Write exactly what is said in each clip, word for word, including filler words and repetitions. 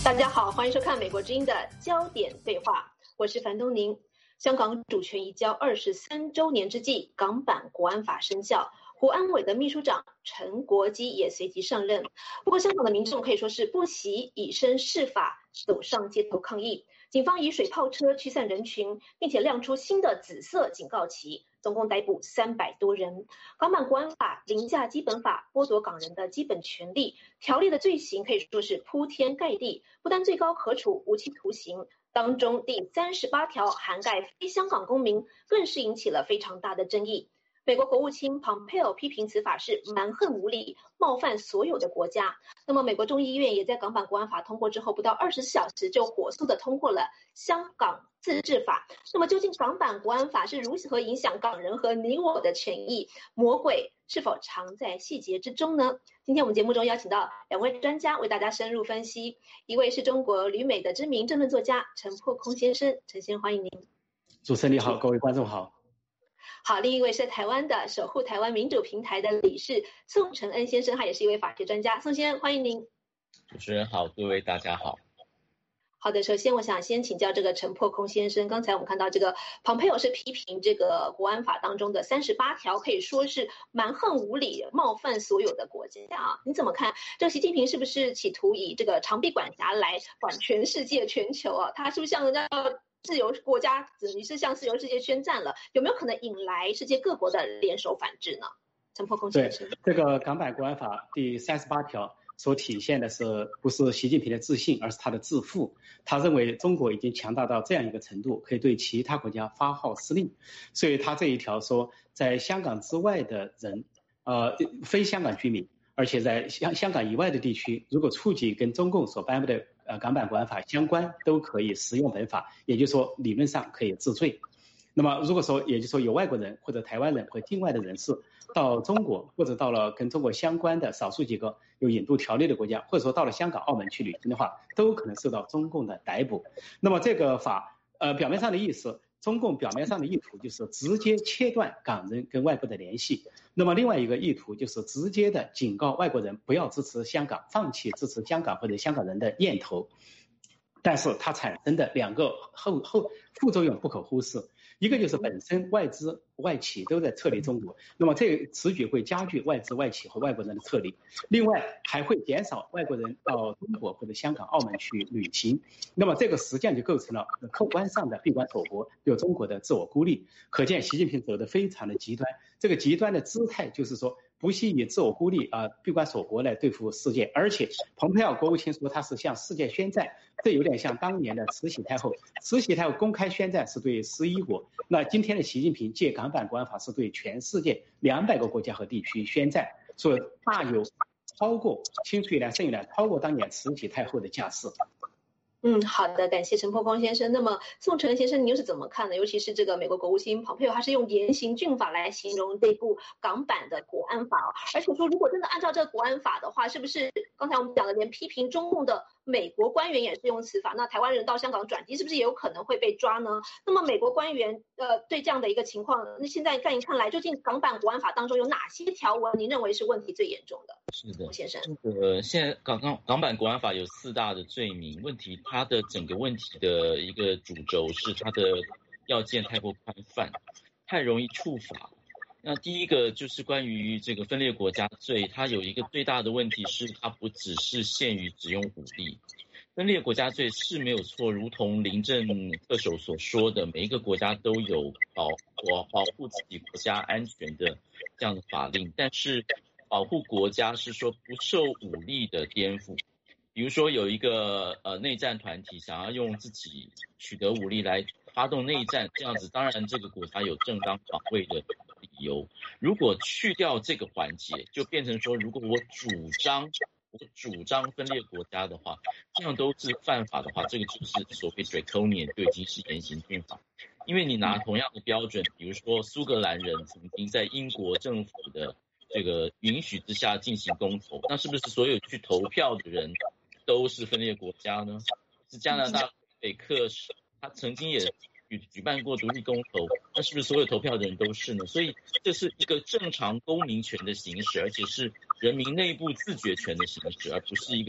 大家好，欢迎收看美国之音的焦点对话，我是樊东宁。香港主权移交二十三周年之际，港版国安法生效，国安委的秘书长陈国基也随即上任。不过，香港的民众可以说是不惜以身试法，走上街头抗议。警方以水炮车驱散人群，并且亮出新的紫色警告旗，总共逮捕三百多人。港版国安法凌驾基本法，剥夺港人的基本权利，条例的罪行可以说是铺天盖地，不但最高可处无期徒刑，当中第三十八条涵盖非香港公民，更是引起了非常大的争议。美国国务卿 Pompeo 批评此法是蛮横无理，冒犯所有的国家。那么美国众议院也在港版国安法通过之后不到二十四小时就火速的通过了香港自治法。那么究竟港版国安法是如何影响港人和你我的权益？魔鬼是否藏在细节之中呢？今天我们节目中邀请到两位专家为大家深入分析，一位是中国旅美的知名政论作家陈破空先生，陈先生欢迎您。 主持人你好，各位观众好。 好，另一位是台湾的守护台湾民主平台的理事宋承恩先生，他也是一位法学专家。宋先生欢迎您。 主持人好，各位大家好。 好的，首先我想先请教这个陈破空先生，刚才我们看到这个蓬佩奥是批评这个国安法当中的三十八条可以说是蛮横无理，冒犯所有的国家啊，你怎么看？这个习近平是不是企图以这个长臂管辖来管全世界全球啊？他是不是向人家自由国家等于是向自由世界宣战了？有没有可能引来世界各国的联手反制呢？陈破空先生， 对，这个港版国安法第三十八条所体现的是不是习近平的自信，而是他的自负。他认为中国已经强大到这样一个程度，可以对其他国家发号施令，所以他这一条说，在香港之外的人，呃，非香港居民，而且在香香港以外的地区，如果触及跟中共所颁布的呃港版国安法相关，都可以适用本法，也就是说理论上可以治罪。那么如果说，也就是说有外国人或者台湾人或境外的人士到中国，或者到了跟中国相关的少数几个有引渡条例的国家，或者说到了香港、澳门去旅行的话，都可能受到中共的逮捕。那么这个法，呃，表面上的意思，中共表面上的意图就是直接切断港人跟外国的联系。那么另外一个意图就是直接的警告外国人不要支持香港，放弃支持香港或者香港人的念头。但是它产生的两个后后副作用不可忽视。一个就是本身外资外企都在撤离中国，那么这个此举会加剧外资外企和外国人的撤离，另外还会减少外国人到中国或者香港、澳门去旅行，那么这个实际上就构成了客观上的闭关锁国，对中国的自我孤立。可见习近平走得非常的极端，这个极端的姿态就是说不惜以自我孤立啊、呃、闭关锁国来对付世界，而且蓬佩奥国务卿说他是向世界宣战，这有点像当年的慈禧太后，慈禧太后公开宣战是对十一国，那今天的习近平借港版国安法是对全世界两百个国家和地区宣战，所以大有超过青出于蓝胜于蓝，超过当年慈禧太后的架势。 嗯，好的，感谢陈破空先生。那么宋承恩先生，您又是怎么看的？尤其是这个美国国务卿蓬佩奥，他是用严刑峻法来形容这部港版的国安法，而且说如果真的按照这个国安法的话，是不是刚才我们讲的连批评中共的美国官员也是用此法？那台湾人到香港转机是不是也有可能会被抓呢？那么美国官员呃对这样的一个情况，那现在在您看来，究竟港版国安法当中有哪些条文您认为是问题最严重的？ 是的， 先生， 这个现在港港港版国安法有四大的罪名，问题它的整个问题的一个主轴是它的要件太过宽泛，太容易触法。那第一个就是关于这个分裂国家罪，它有一个最大的问题是它不只是限于只用武力。分裂国家罪是没有错，如同林郑特首所说的，每一个国家都有保保保护自己国家安全的这样的法令，但是保护国家是说不受武力的颠覆。比如说有一个呃内战团体想要用自己取得武力来发动内战，这样子当然这个国家有正当防卫的理由。如果去掉这个环节，就变成说如果我主张我主张分裂国家的话，这样都是犯法的话，这个就是所谓 draconian， 就已经是严刑峻法。因为你拿同样的标准，比如说苏格兰人曾经在英国政府的这个允许之下进行公投，那是不是所有去投票的人都是分裂国家呢？是加拿大北克他曾经也举举办过独立公投，那是不是所有投票的人都是呢？所以这是一个正常公民权的行使，而且是人民内部自决权的行使，而不是一个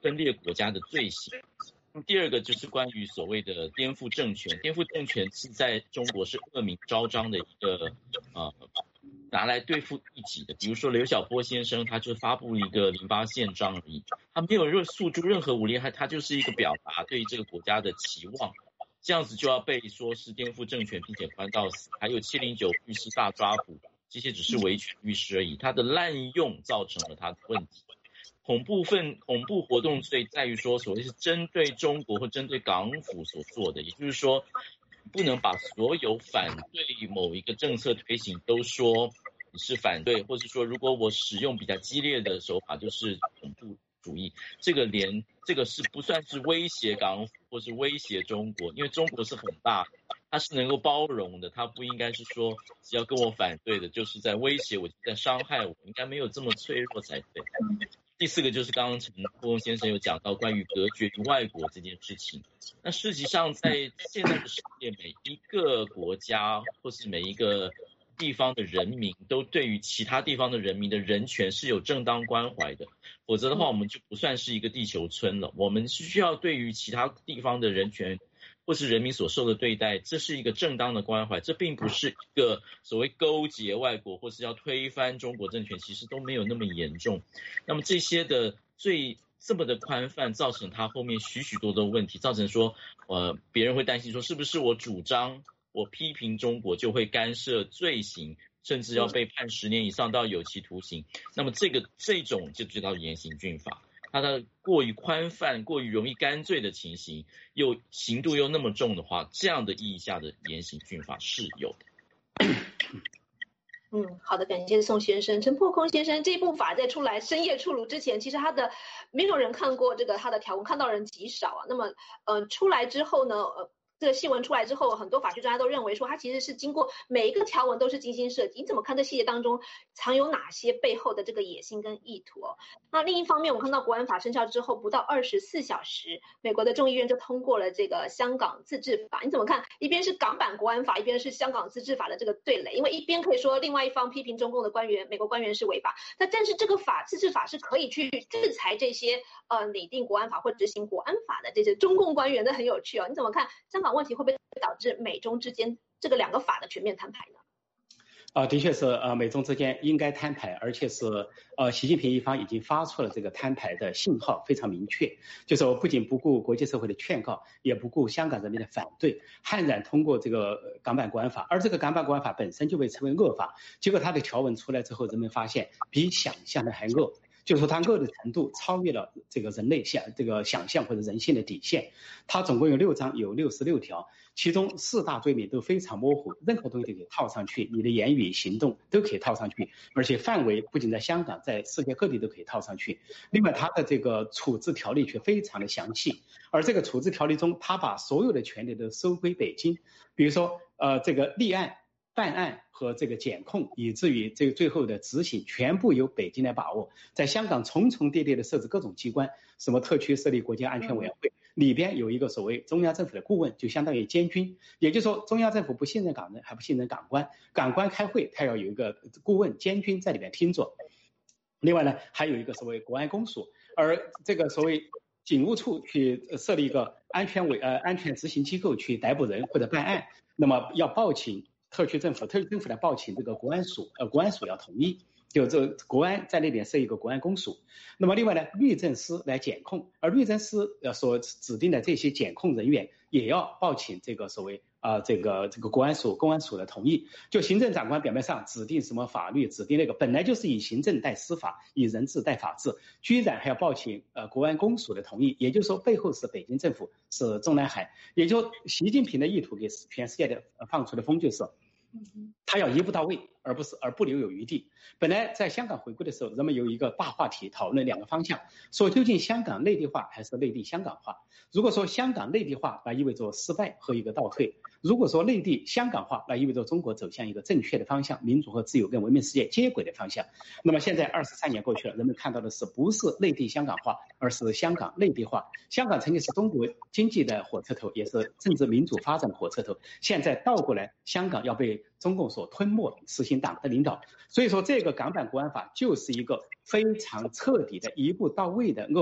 分裂国家的罪行。第二个就是关于所谓的颠覆政权，颠覆政权是在中国是恶名昭彰的一个呃拿来对付异己的，比如说刘晓波先生，他就发布一个零八宪章而已，他没有任诉诸任何武力，他他就是一个表达对这个国家的期望，这样子就要被说是颠覆政权并且关到死。还有七零九律师大抓捕，这些只是维权律师而已，他的滥用造成了他的问题。恐怖分恐怖活动罪在于说，所谓是针对中国或针对港府所做的，也就是说，不能把所有反对某一个政策推行都说你是反对，或是说如果我使用比较激烈的手法就是恐怖主义，这个连这个是不算是威胁港府或是威胁中国，因为中国是很大，它是能够包容的，它不应该是说只要跟我反对的就是在威胁我，在伤害我，应该没有这么脆弱才对。第四个就是刚刚陈富翁先生有讲到关于隔绝于外国这件事情。那实际上在现在的世界，每一个国家或是每一个地方的人民都对于其他地方的人民的人权是有正当关怀的，否则的话我们就不算是一个地球村了。我们需要对于其他地方的人权或是人民所受的对待，这是一个正当的关怀，这并不是一个所谓勾结外国或是要推翻中国政权，其实都没有那么严重。那么这些的最这么的宽泛，造成他后面许许多多问题，造成说呃别人会担心说是不是我主张我批评中国就会干涉罪行，甚至要被判十年以上到有期徒刑。那么这个这种就叫严刑峻法，它的过于宽泛过于容易干罪的情形，又刑度又那么重的话，这样的意义下的严刑峻法是有的。 嗯，好的，感谢宋先生。陈破空先生，这部法在出来深夜出炉之前，其实他的没有人看过这个他的条文，看到人极少啊。那么呃出来之后呢，呃这个新闻出来之后，很多法学专家都认为说，它其实是经过每一个条文都是精心设计。你怎么看这细节当中藏有哪些背后的这个野心跟意图哦？那另一方面，我们看到国安法生效之后不到二十四小时，美国的众议院就通过了这个香港自治法。你怎么看？一边是港版国安法，一边是香港自治法的这个对垒，因为一边可以说另外一方批评中共的官员，美国官员是违法，那但是这个法自治法是可以去制裁这些呃拟定国安法或执行国安法的这些中共官员的，很有趣哦。你怎么看香港问题会不会导致美中之间这个两个法的全面摊牌呢？ 啊、呃，的确是呃，美中之间应该摊牌，而且是呃，习近平一方已经发出了这个摊牌的信号，非常明确，就是我不仅不顾国际社会的劝告，也不顾香港人民的反对，悍然通过这个港版国安法，而这个港版国安法本身就被称为恶法，结果它的条文出来之后，人们发现比想象的还恶。就是说它恶的程度超越了这个人类想这个想象或者人性的底线。它总共有六章，有六十六条，其中四大罪名都非常模糊，任何东西都可以套上去，你的言语行动都可以套上去，而且范围不仅在香港，在世界各地都可以套上去。另外它的这个处置条例却非常的详细，而这个处置条例中，它把所有的权利都收归北京，比如说呃这个立案办案和这个检控，以至于这个最后的执行全部由北京来把握。在香港重重叠叠的设置各种机关，什么特区设立国家安全委员会，里边有一个所谓中央政府的顾问，就相当于监军，也就是说中央政府不信任港人，还不信任港官，港官开会他要有一个顾问监军在里边听着。另外呢，还有一个所谓国安公署，而这个所谓警务处去设立一个安全委呃安全执行机构去逮捕人或者办案，那么要报请特区政府，特区政府来报请这个国安署，呃，国安署要同意，就这国安在那边设一个国安公署。那么另外呢，律政司来检控，而律政司呃所指定的这些检控人员也要报请这个所谓啊、呃、这个这个国安署、公安署的同意。就行政长官表面上指定什么法律，指定那个，本来就是以行政代司法，以人治代法治，居然还要报请呃国安公署的同意，也就是说背后是北京政府，是中南海。也就习近平的意图给全世界的放出的风就是，他要一步到位，而不是而不留有余地。本来在香港回归的时候，人们有一个大话题讨论两个方向，说究竟香港内地化还是内地香港化。如果说香港内地化，那意味着失败和一个倒退；如果说内地香港化，那意味着中国走向一个正确的方向，民主和自由跟文明世界接轨的方向。那么现在二十三年过去了，人们看到的是不是内地香港化，而是香港内地化。香港曾经是中国经济的火车头，也是政治民主发展的火车头，现在倒过来，香港要被中共所吞没，实行党的领导。所以说这个港版国安法就是一个非常彻底的一步到位的恶法，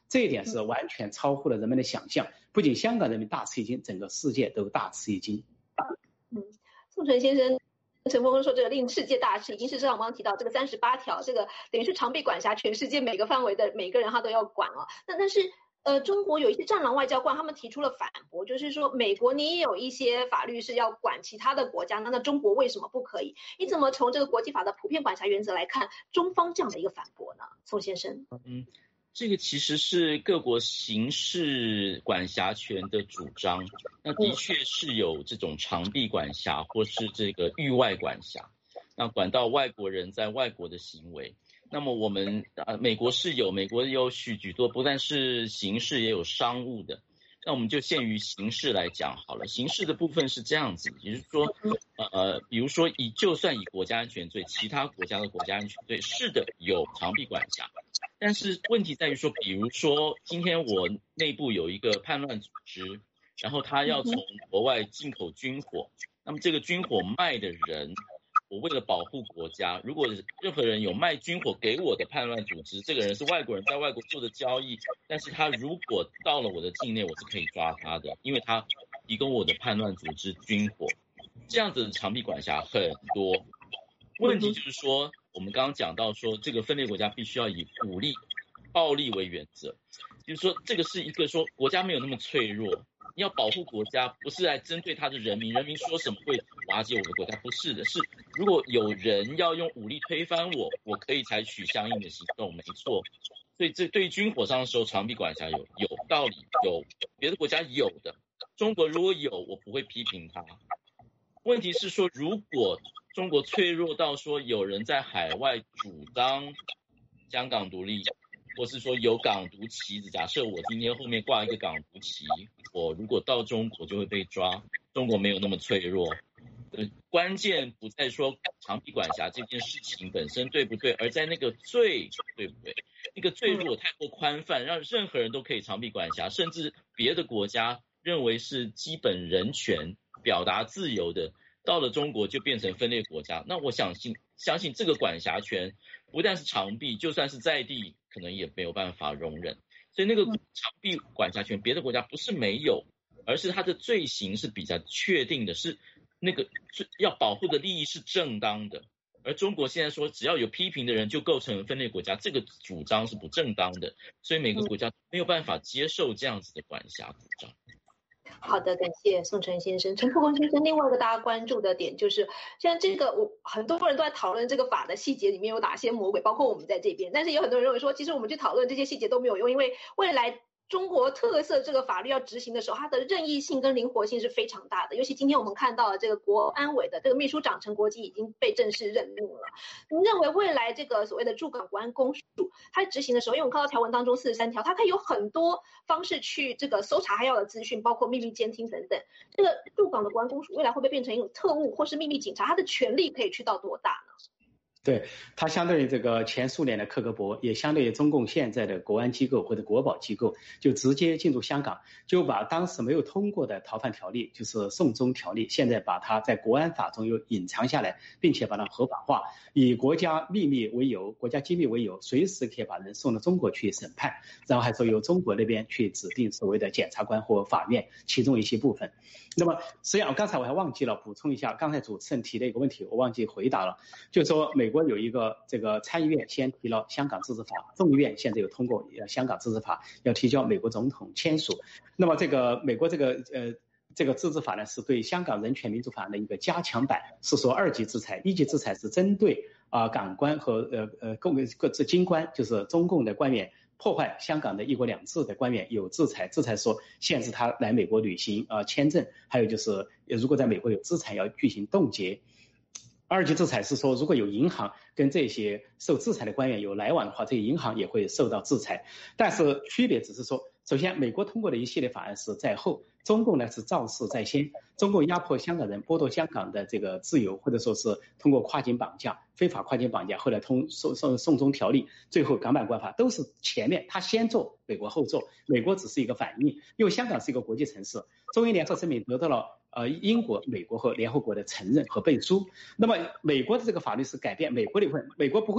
这一点是完全超乎了人们的想象，不仅香港人民大吃一惊，整个世界都大吃一惊。 嗯，宋晨先生。陈峰说这个令世界大吃，已经是上刚提到这个三十八条，这个等于是长臂管辖全世界每个范围的每个人他都要管啊。那但是呃，中国有一些战狼外交官他们提出了反驳，就是说美国你也有一些法律是要管其他的国家，那那中国为什么不可以？你怎么从这个国际法的普遍管辖原则来看中方这样的一个反驳呢？宋先生。 嗯，这个其实是各国刑事管辖权的主张，那的确是有这种长臂管辖或是这个域外管辖，那管到外国人在外国的行为。那么我们呃美国是有，美国有许许多不但是刑事也有商务的，那我们就限于刑事来讲好了。刑事的部分是这样子，也就是说呃比如说以就算以国家安全罪，其他国家的国家安全罪是的有长臂管辖。但是问题在于说，比如说今天我内部有一个叛乱组织，然后他要从国外进口军火，那么这个军火卖的人，我为了保护国家，如果任何人有卖军火给我的叛乱组织，这个人是外国人在外国做的交易，但是他如果到了我的境内，我是可以抓他的，因为他提供我的叛乱组织军火，这样子的长臂管辖很多。问题就是说，我们刚刚讲到说，这个分裂国家必须要以武力、暴力为原则，就是说，这个是一个说国家没有那么脆弱，你要保护国家，不是来针对他的人民，人民说什么会瓦解我的国家，不是的，是如果有人要用武力推翻我，我可以采取相应的行动，没错。所以这对于军火上的时候，长臂管辖有有道理，有别的国家有的，中国如果有，我不会批评他。问题是说，如果中国脆弱到说有人在海外主张香港独立，或是说有港独旗子，假设我今天后面挂一个港独旗，我如果到中国就会被抓。中国没有那么脆弱，呃，关键不在说长臂管辖这件事情本身对不对，而在那个罪对不对。那个罪如果太过宽泛，让任何人都可以长臂管辖，甚至别的国家认为是基本人权、表达自由的，到了中国就变成分裂国家。那我相信相信这个管辖权不但是长臂，就算是在地可能也没有办法容忍。所以那个长臂管辖权别的国家不是没有，而是它的罪行是比较确定的，是那个要保护的利益是正当的。而中国现在说只要有批评的人就构成分裂国家，这个主张是不正当的，所以每个国家没有办法接受这样子的管辖主张。 好的，感谢宋晨先生。陈富公先生，另外一个大家关注的点就是，现在这个我很多人都在讨论这个法的细节里面有哪些魔鬼，包括我们在这边，但是有很多人认为说，其实我们去讨论这些细节都没有用，因为未来中国特色这个法律要执行的时候，它的任意性跟灵活性是非常大的。尤其今天我们看到了这个国安委的这个秘书长陈国基已经被正式任命了。您认为未来这个所谓的驻港国安公署，它执行的时候，因为我们看到条文当中四十三条，它可以有很多方式去这个搜查还要的资讯，包括秘密监听等等。这个驻港的国安公署未来会不会变成一种特务或是秘密警察？它的权力可以去到多大呢？ 对，它相对于这个前苏联的克格勃，也相对于中共现在的国安机构或者国保机构，就直接进入香港，就把当时没有通过的逃犯条例，就是送中条例，现在把它在国安法中又隐藏下来，并且把它合法化，以国家秘密为由，国家机密为由，随时可以把人送到中国去审判，然后还说由中国那边去指定所谓的检察官或法院其中一些部分。那么实际上刚才我还忘记了补充一下，刚才主持人提的一个问题我忘记回答了，就是说美国有一个这个参议院先提了香港自治法，众议院现在有通过香港自治法，要提交美国总统签署。那么这个美国这个呃这个自治法呢，是对香港人权民主法案的一个加强版，是说二级制裁，一级制裁是针对啊、呃、港官和呃呃共各自京官，就是中共的官员破坏香港的一国两制的官员有制裁，制裁说限制他来美国旅行啊、呃、签证，还有就是如果在美国有资产要进行冻结。二级制裁是说，如果有银行跟这些受制裁的官员有来往的话，这些银行也会受到制裁。但是区别只是说，首先美国通过的一系列法案是在后，中共呢是造势在先。中共压迫香港人，剥夺香港的这个自由，或者说是通过跨境绑架、非法跨境绑架，后来通送送送中条例，最后港版国安法，都是前面他先做，美国后做，美国只是一个反应，因为香港是一个国际城市，中英联合声明得到了呃英国、美国和联合国的承认和背书。那么美国的这个法律是改变美国的一部分，美国不会去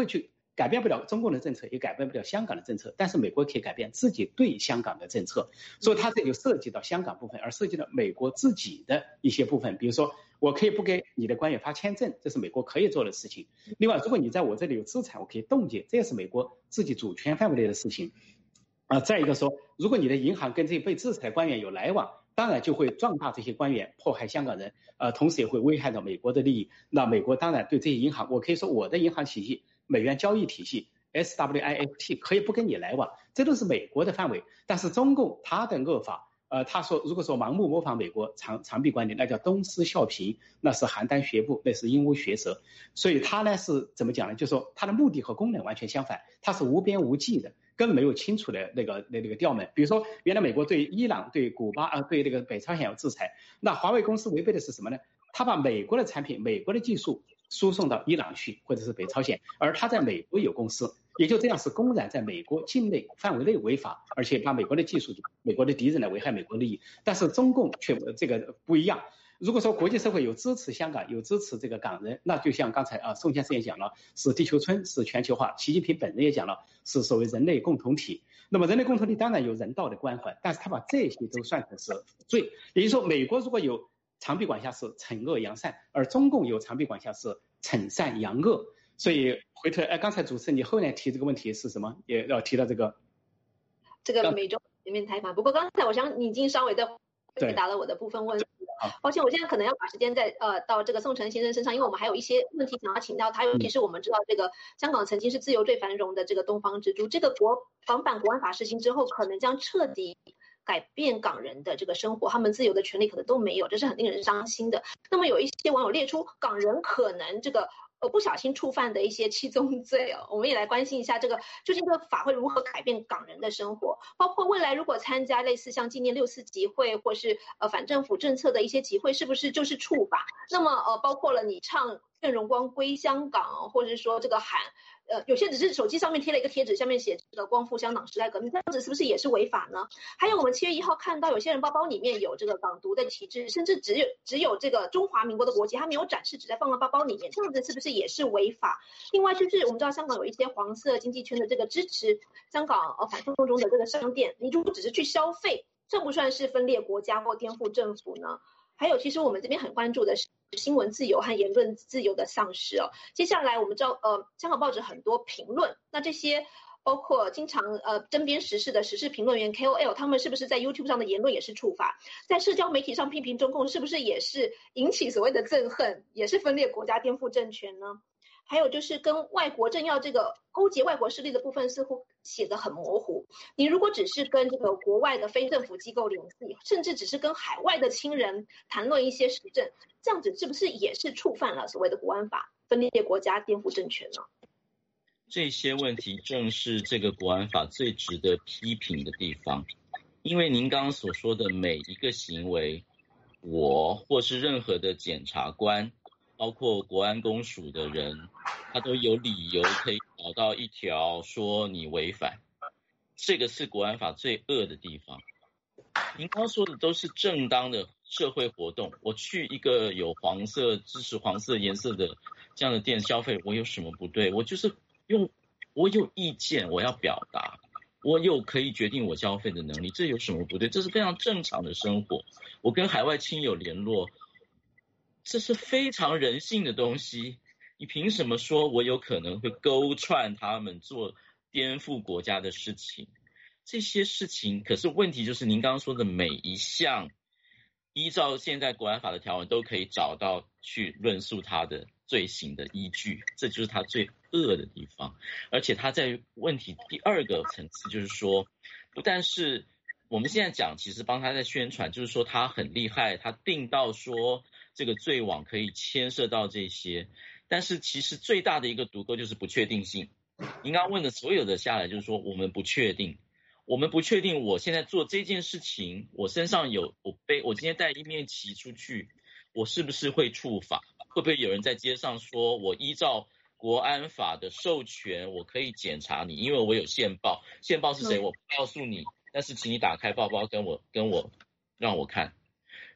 改变不了中共的政策，也改变不了香港的政策，但是美国可以改变自己对香港的政策，所以它这就涉及到香港部分，而涉及到美国自己的一些部分，比如说我可以不给你的官员发签证，这是美国可以做的事情。另外，如果你在我这里有资产，我可以冻结，这也是美国自己主权范围内的事情。啊、呃，再一个说，如果你的银行跟这些被制裁的官员有来往，当然就会壮大这些官员迫害香港人，呃，同时也会危害到美国的利益。那美国当然对这些银行，我可以说我的银行体系、美元交易体系 S W I F T 可以不跟你来往，这都是美国的范围。但是中共他的恶法，呃，他说如果说盲目模仿美国长长臂管理，那叫东施效颦，那是邯郸学步，那是鹦鹉学舌。所以他呢是怎么讲呢？就是说他的目的和功能完全相反，他是无边无际的。根本没有清楚的那个那那个调门，比如说原来美国对伊朗、对古巴啊、对那个北朝鲜有制裁，那华为公司违背的是什么呢？他把美国的产品、美国的技术输送到伊朗去，或者是北朝鲜，而他在美国有公司，也就这样是公然在美国境内范围内违法，而且把美国的技术、美国的敌人来危害美国利益。但是中共却这个不一样。如果说国际社会有支持香港，有支持这个港人，那就像刚才啊宋先生也讲了，是地球村，是全球化。习近平本人也讲了，是所谓人类共同体。那么人类共同体当然有人道的关怀，但是他把这些都算成是罪。也就是说，美国如果有长臂管辖是惩恶扬善，而中共有长臂管辖是惩善扬恶。所以回头，哎，刚才主持人你后面提这个问题是什么？也要提到这个这个美中全面开放。不过刚才我想你已经稍微的回答了我的部分问题。抱歉，我现在可能要把时间再呃到这个宋晨先生身上，因为我们还有一些问题想要请教他，尤其是我们知道这个香港曾经是自由最繁荣的这个东方之珠，这个国港版国安法实行之后，可能将彻底改变港人的这个生活，他们自由的权利可能都没有，这是很令人伤心的。那么有一些网友列出港人可能这个呃不小心触犯的一些七宗罪哦，我们也来关心一下这个究竟这个法会如何改变港人的生活，包括未来如果参加类似像纪念六四集会或是呃反政府政策的一些集会，是不是就是触法？那么呃包括了你唱愿荣光归香港，或者是说这个喊呃有些只是手机上面贴了一个贴纸，下面写这个光复香港时代革命，这样子是不是也是违法呢？还有我们七月一号看到有些人包包里面有这个港独的旗帜，甚至只有只有这个中华民国的国旗，他没有展示，只在放到包包里面，这样子是不是也是违法？另外就是我们知道香港有一些黄色经济圈的这个支持香港呃反送中的这个商店，你如果只是去消费，算不算是分裂国家或颠覆政府呢？还有其实我们这边很关注的是新闻自由和言论自由的丧失哦。接下来我们知道呃香港报纸很多评论，那这些包括经常呃针砭时事的时事评论员 K O L， 他们是不是在 YouTube 上的言论也是触法？在社交媒体上批评中共，是不是也是引起所谓的憎恨，也是分裂国家颠覆政权呢？还有就是跟外国政要这个勾结外国势力的部分似乎写得很模糊，你如果只是跟这个国外的非政府机构联系，甚至只是跟海外的亲人谈论一些时政，这样子是不是也是触犯了所谓的国安法，分裂国家颠覆政权呢？ 这些问题正是这个国安法最值得批评的地方，因为您刚刚所说的每一个行为，我或是任何的检察官，包括国安公署的人，他都有理由可以找到一条说你违反，这个是国安法最恶的地方。您刚刚说的都是正当的社会活动，我去一个有黄色支持黄色颜色的这样的店消费，我有什么不对？我就是用我有意见，我要表达，我有可以决定我消费的能力，这有什么不对？这是非常正常的生活。我跟海外亲友联络，这是非常人性的东西，你凭什么说我有可能会勾串他们做颠覆国家的事情？这些事情，可是问题就是您刚刚说的每一项，依照现在国安法的条文都可以找到去论述他的罪行的依据，这就是他最恶的地方。而且他在问题第二个层次，就是说，不但是我们现在讲，其实帮他在宣传，就是说他很厉害，他定到说这个罪网可以牵涉到这些，但是其实最大的一个毒钩就是不确定性。您刚刚问的所有的下来，就是说我们不确定。我们不确定我现在做这件事情，我身上有我背我今天带一面旗出去，我是不是会触法？会不会有人在街上说我依照国安法的授权，我可以检查你，因为我有线报，线报是谁？我不告诉你，但是请你打开包包跟我跟我让我看。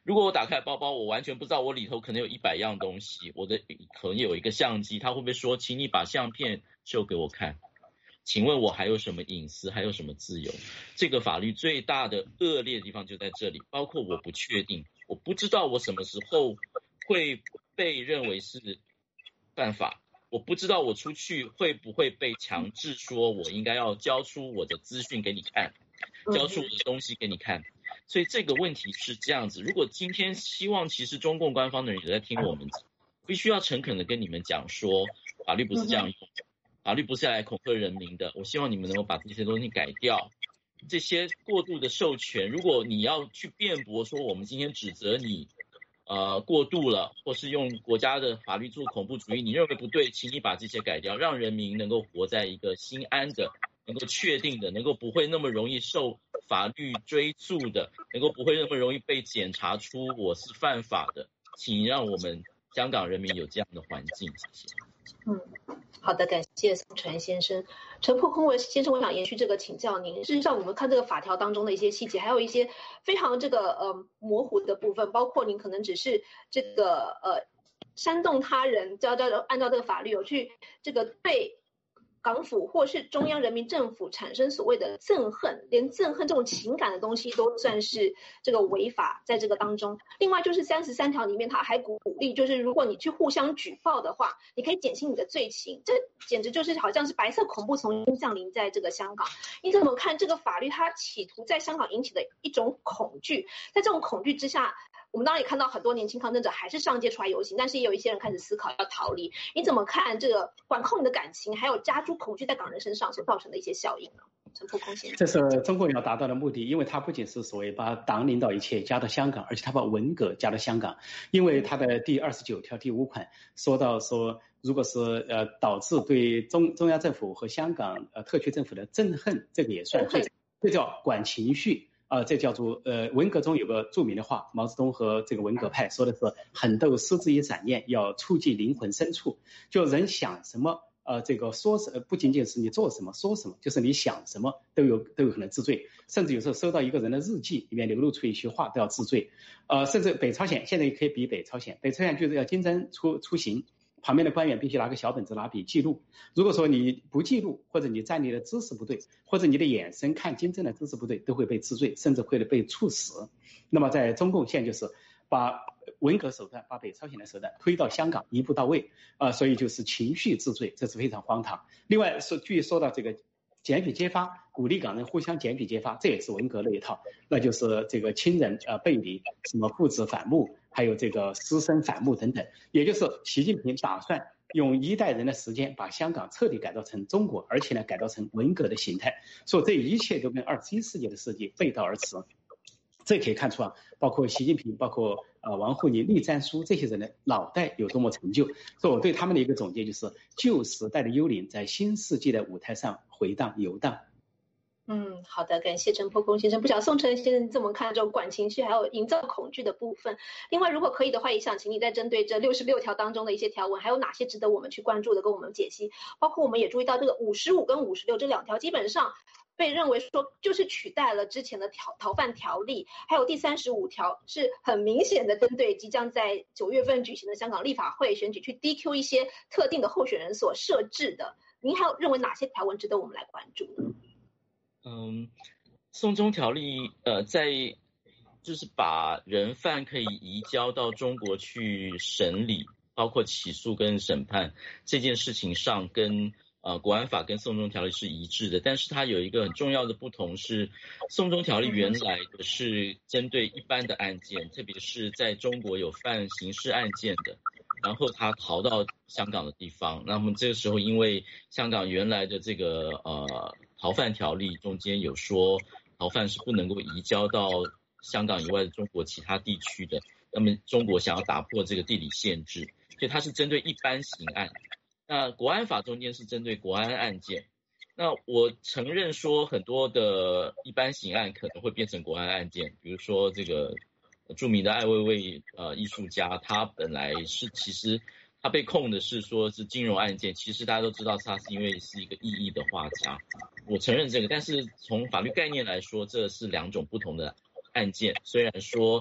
如果我打开包包，我完全不知道我里头可能有一百样东西，我的可能有一个相机，他会不会说，请你把相片秀给我看？请问我还有什么隐私，还有什么自由？这个法律最大的恶劣的地方就在这里，包括我不确定，我不知道我什么时候会被认为是犯法，我不知道我出去会不会被强制说我应该要交出我的资讯给你看，交出我的东西给你看。所以这个问题是这样子，如果今天希望其实中共官方的人也在听我们，必须要诚恳的跟你们讲说，法律不是这样用的，法律不是来恐吓人民的，我希望你们能够把这些东西改掉。这些过度的授权，如果你要去辩驳说我们今天指责你呃过度了，或是用国家的法律做恐怖主义，你认为不对，请你把这些改掉，让人民能够活在一个心安的，能够确定的，能够不会那么容易受法律追诉的，能够不会那么容易被检查出我是犯法的，请让我们香港人民有这样的环境，谢谢。 嗯，好的，感谢宋晨先生。陈破空先生，我想延续这个请教您。事实上，我们看这个法条当中的一些细节，还有一些非常这个呃模糊的部分，包括您可能只是这个呃煽动他人，就要按照这个法律有去这个对港府或是中央人民政府产生所谓的憎恨，连憎恨这种情感的东西都算是这个违法在这个当中。另外就是三十三条里面，他还鼓励，就是如果你去互相举报的话，你可以减轻你的罪情。这简直就是好像是白色恐怖从新降临在这个香港。你怎么看这个法律？它企图在香港引起的一种恐惧，在这种恐惧之下，我们当然也看到很多年轻抗争者还是上街出来游行，但是也有一些人开始思考要逃离。你怎么看这个管控你的感情，还有加诸恐惧在港人身上所造成的一些效应呢？陈破空先生， 这是中共要达到的目的，因为它不仅是所谓把党领导一切加到香港，而且它把文革加到香港。因为它的第二十九条第五款说到说，如果是呃导致对中中央政府和香港呃特区政府的憎恨，这个也算罪，这叫管情绪。啊、呃，这叫做呃，文革中有个著名的话，毛泽东和这个文革派说的是“狠斗失之以闪念，要触及灵魂深处”。就人想什么，呃，这个说什不仅仅是你做什么说什么，就是你想什么都有都有可能治罪。甚至有时候收到一个人的日记里面流露出一句话都要治罪。呃，甚至北朝鲜现在也可以比北朝鲜，北朝鲜就是要金正出出行。旁边的官员必须拿个小本子拿笔记录，如果说你不记录，或者你站立的姿势不对，或者你的眼神看金正的姿势不对，都会被治罪，甚至会被处死。那么在中共现在就是把文革手段，把北朝鲜的手段推到香港，一步到位啊、呃，所以就是情绪治罪，这是非常荒唐。另外说，据说到这个检举揭发，鼓励港人互相检举揭发，这也是文革的一套，那就是这个亲人呃背离，什么父子反目，还有这个师生反目等等。也就是习近平打算用一代人的时间把香港彻底改造成中国，而且呢改造成文革的形态，说这一切都跟二十一世纪的世纪背道而驰。这可以看出啊，包括习近平，包括呃王沪宁、栗战书这些人的脑袋有多么陈旧。所以我对他们的一个总结就是，旧时代的幽灵在新世纪的舞台上回荡游荡。 嗯，好的，感谢陈破空先生。不晓得宋晨先生怎么看这种管情绪还有营造恐惧的部分？另外，如果可以的话，也想请你再针对这六十六条当中的一些条文，还有哪些值得我们去关注的，跟我们解析。包括我们也注意到这个五十五跟五十六这两条，基本上被认为说就是取代了之前的逃逃犯条例，还有第三十五条是很明显的针对即将在九月份举行的香港立法会选举去 D Q 一些特定的候选人所设置的。您还有认为哪些条文值得我们来关注呢？ 嗯，送中条例呃，在就是把人犯可以移交到中国去审理，包括起诉跟审判这件事情上跟呃国安法跟送中条例是一致的，但是它有一个很重要的不同是，送中条例原来的是针对一般的案件，特别是在中国有犯刑事案件的，然后他逃到香港的地方，那么这个时候因为香港原来的这个呃逃犯条例中间有说逃犯是不能够移交到香港以外的中国其他地区的，那么中国想要打破这个地理限制，所以它是针对一般刑案。那国安法中间是针对国安案件，那我承认说很多的一般刑案可能会变成国安案件，比如说这个著名的艾未未呃艺术家，他本来是其实他被控的是说是金融案件，其实大家都知道他是因为是一个异议的画家，我承认这个，但是从法律概念来说，这是两种不同的案件。虽然说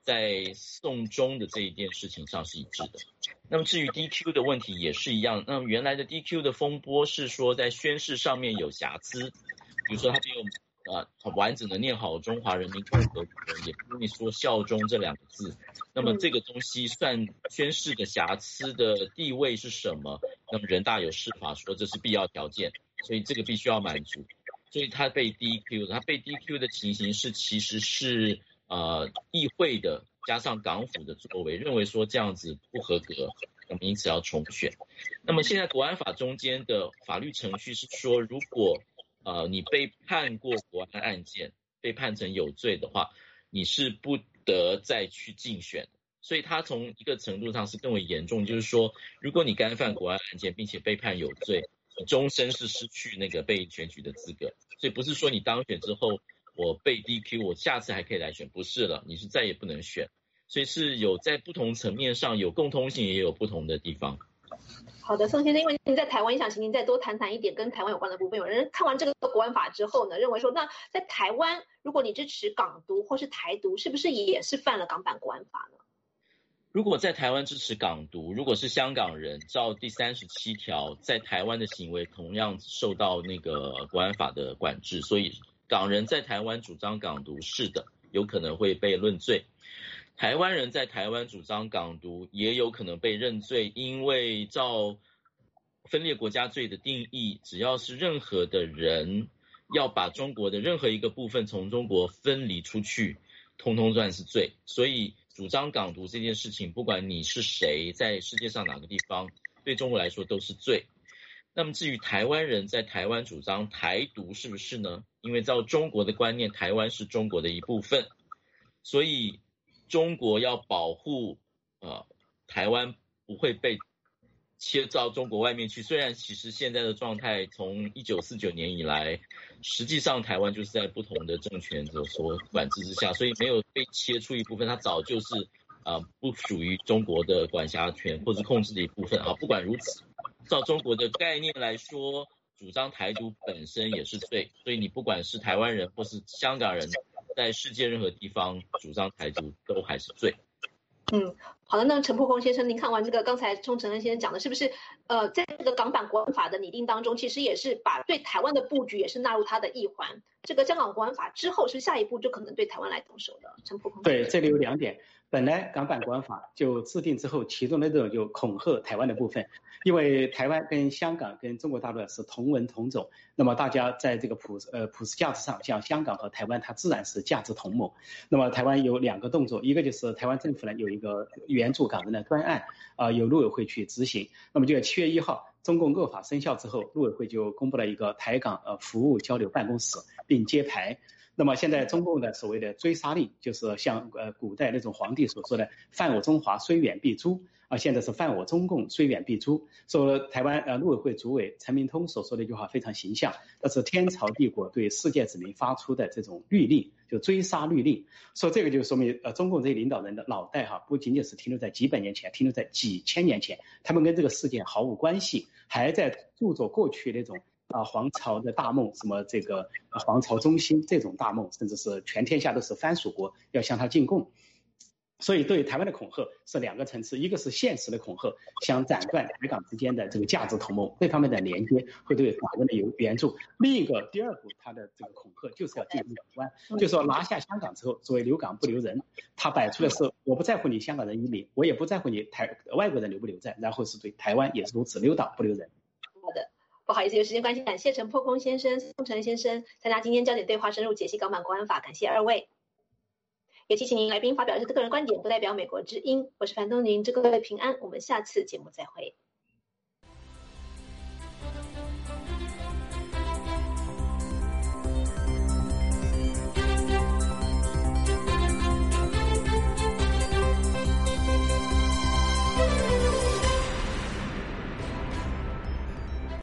在送中的这一件事情上是一致的。那么至于 D Q 的问题也是一样，那么原来的 D Q 的风波是说在宣誓上面有瑕疵，比如说他没有呃完整的念好中华人民共和国，也不会说效忠这两个字，那么这个东西算宣誓的瑕疵的地位是什么？那么人大有释法说这是必要条件，所以这个必须要满足，所以他被 D Q， 他被 D Q 的情形是其实是呃议会的加上港府的作为，认为说这样子不合格，那么因此要重选。那么现在国安法中间的法律程序是说，如果呃你被判过国安案件，被判成有罪的话，你是不得再去竞选。所以它从一个程度上是更为严重，就是说如果你干犯国安案件并且被判有罪，终身是失去那个被选举的资格。所以不是说你当选之后我被 D Q 我下次还可以来选，不是了，你是再也不能选。所以是有在不同层面上有共通性，也有不同的地方。 好的，宋先生，因为您在台湾，想请您再多谈谈一点跟台湾有关的部分。有人看完这个国安法之后呢，认为说，那在台湾，如果你支持港独或是台独，是不是也是犯了港版国安法呢？ 如果在台湾支持港独，如果是香港人，照第三十七条，在台湾的行为同样受到那个国安法的管制，所以港人在台湾主张港独，是的，有可能会被论罪。台湾人在台湾主张港独也有可能被认罪，因为照分裂国家罪的定义，只要是任何的人要把中国的任何一个部分从中国分离出去，通通算是罪。所以主张港独这件事情，不管你是谁，在世界上哪个地方，对中国来说都是罪。那么至于台湾人在台湾主张台独是不是呢？因为照中国的观念，台湾是中国的一部分，所以中国要保护呃台湾不会被切到中国外面去。虽然其实现在的状态从一九四九年以来，实际上台湾就是在不同的政权所管制之下，所以没有被切出一部分，它早就是呃不属于中国的管辖权或是控制的一部分啊。不管如此，照中国的概念来说，主张台独本身也是罪，所以你不管是台湾人或是香港人，在世界任何地方主张台独都还是罪。 嗯，好的，那陈破空先生，您看完这个刚才钟承恩先生讲的，是不是呃，在这个港版国安法的拟定当中，其实也是把对台湾的布局也是纳入它的一环？这个香港国安法之后，是下一步就可能对台湾来动手的。陈破空。 对，这里有两点。本来港版国安法就制定之后，其中的这种就恐吓台湾的部分，因为台湾跟香港跟中国大陆是同文同种，那么大家在这个普呃普世价值上，像香港和台湾，它自然是价值同盟。那么台湾有两个动作，一个就是台湾政府呢有一个援助港人的专案，啊、呃、由陆委会去执行。那么就七月一号，中共恶法生效之后，陆委会就公布了一个台港呃服务交流办公室，并揭牌。那么现在中共的所谓的追杀令，就是像呃古代那种皇帝所说的犯我中华虽远必诛啊，现在是犯我中共虽远必诛。说台湾呃陆委会主委陈明通所说的一句话非常形象，这是天朝帝国对世界子民发出的这种律令，就追杀律令。说这个就说明呃中共这些领导人的脑袋哈，不仅仅是停留在几百年前，停留在几千年前，他们跟这个世界毫无关系，还在著作过去那种啊，皇朝的大梦，什么这个皇朝中兴这种大梦，甚至是全天下都是藩属国要向他进贡。所以对台湾的恐吓是两个层次，一个是现实的恐吓，想斩断台港之间的这个价值同盟，这方面的连接会对港人的有援助。另一个第二步，他的这个恐吓就是要进入港湾，就是说拿下香港之后，所谓留港不留人，他摆出的是我不在乎你香港人移民，我也不在乎你台外国人留不留在，然后是对台湾也是如此，留岛不留人。 好的。不好意思，有时间关系，感谢陈破空先生、宋承恩先生参加今天焦点对话，深入解析港版国安法，感谢二位。也提醒您，来宾发表的是个人观点，不代表美国之音。我是樊东宁，祝各位平安，我们下次节目再会。